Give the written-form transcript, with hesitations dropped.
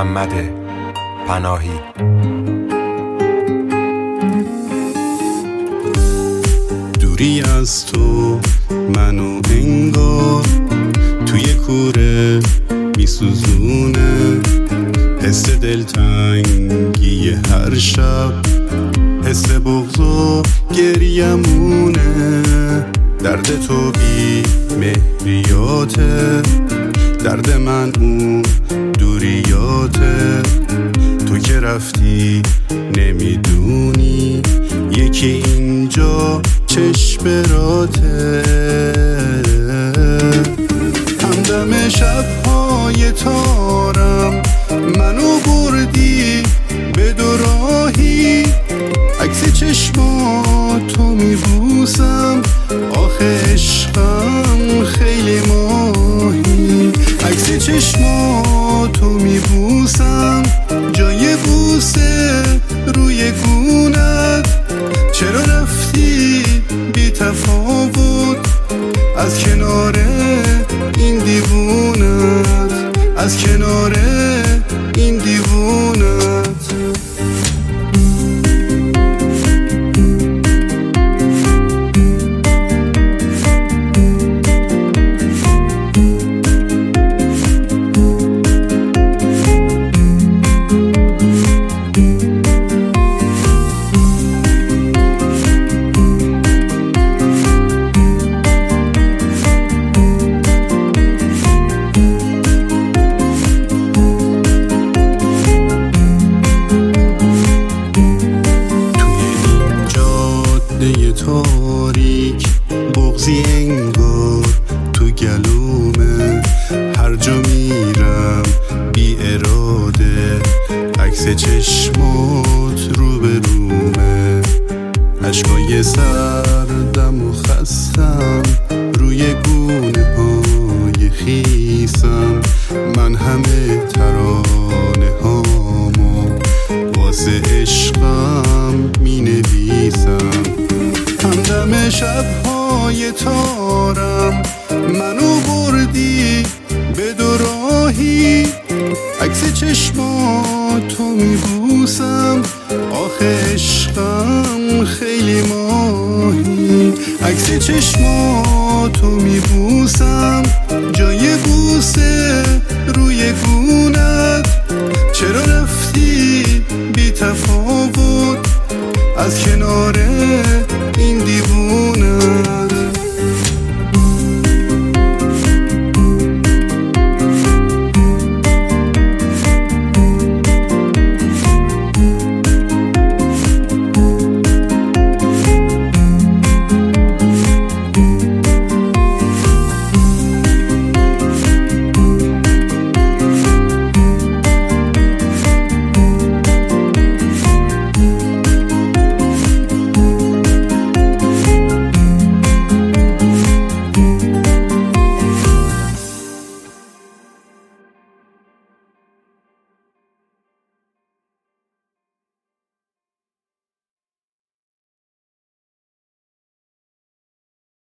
محمد پناهی. دوری از تو منو انگار توی کوره میسوزونه، حس دلتنگی هر شب، حس بغض و گریمونه. درد تو بی مهریاته، درد من اون دوریاته. تو که رفتی نمیدونی یکی اینجا چشم راته. همدم شبهای تارم منو بردی به دوراهی، عکس چشماتو میبوسم آخه عشقم خیلی ماهی. عکس چشماتو میبوسم جای بوسه روی گونت. چرا رفتی بی تفاوت از کنار این دیوونت، از کنار این دیوونت. تاریک بغضی انگار تو گلومه، هر جا میرم بی اراده عکس چشمات رو به رومه. عشقای سردم و خستم روی گونه های خیسم، من همه ترانه هامو واسه عشقم می نویسم. همدم شبهای تارم منو بردی به دوراهی، عکس چشماتو میبوسم آخه عشقم خیلی ماهی. عکس چشماتو میبوسم جای بوسه روی گونت. چرا رفتی بی تفاوت از کنار